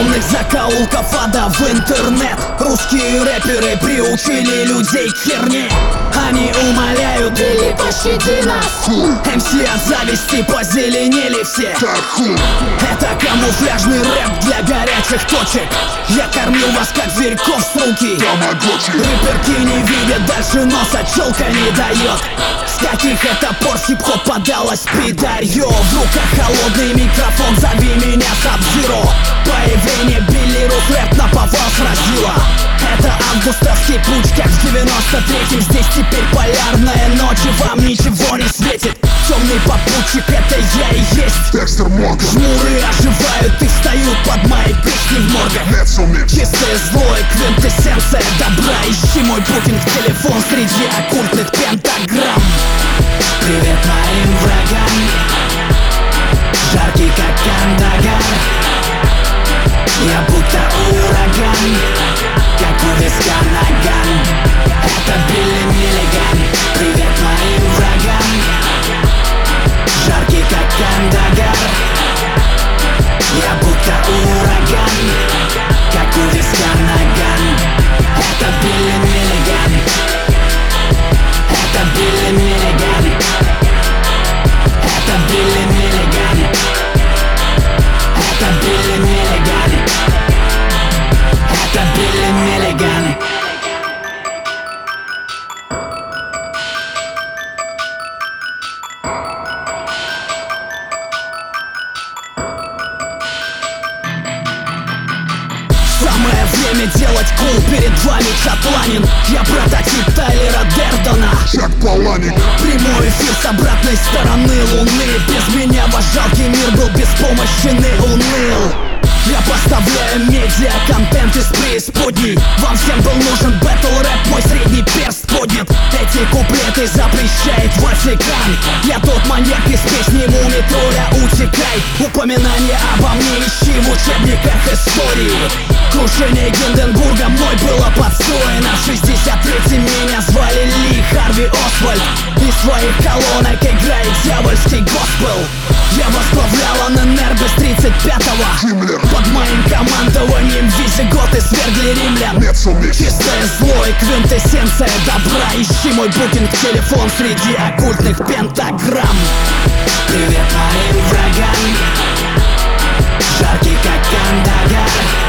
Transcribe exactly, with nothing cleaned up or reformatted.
темных закоулков ада в интернет. Русские рэперы приучили людей к херне. Они умоляют: или пощади нас. эм си от зависти позеленели все. Это камуфляжный рэп для горячих точек. Я кормил вас как зверьков с руки. Рэперки не видят дальше носа, челка не дает. С каких это пор хип-хоп подалась пидарьё? В руках холодный микрофон, зови меня Саб-Зиро. Появление Билли Рус рэп наповал сразило. Это августовский путь, как в девяносто третьем. Здесь теперь полярная ночь, и вам ничего не светит. Темный попутчик, это я и есть Декстер Морган. Жмуры оживают и встают под мои песни в моргах. Чистое зло и квинтэссенция добра. Ищи мой букинг, телефон среди оккультных пентаграмм. Привет моим врагам, жаркий как Кандагар. Я будто ураган, как у виска наган. Это Билли Миллиган. Привет моим врагам, жаркий как Кандагар. Я будто ураган, как у виска наган. Это Билли Миллиган. Это Билли Миллиган. Это Билли Миллиган. Это Билли Миллиган. Это Билли Миллиган. Самое время делать кул, перед вами Чапланин. Я прототип Тайлера Дердона, Джек Паланик. Прямой эфир с обратной стороны луны. Без меня ваш жалкий мир был беспомощен и уныл. Я поставляю медиа-контент из преисподней. Вам всем был нужен бэтл рэп, мой средний перст поднят. Эти куплеты запрещает Ватикан. Я тот маньяк из песни Муми Тролля «Утекай». Упоминание обо мне ищи в учебниках истории. Крушение Гинденбурга мной было подстроено. В шестьдесят третьем меня звали Ли Харви Освальд. Из своих колонок играет дьявольский госпел. Я возглавлял эн эн эр без тридцать пятого. Гиммлер. Под моим командованием визиготы свергли римлян. Чистое зло и квинтэссенция добра. Ищи мой букинг, телефон среди оккультных пентаграмм. Привет моим врагам, жаркий как Кандагар.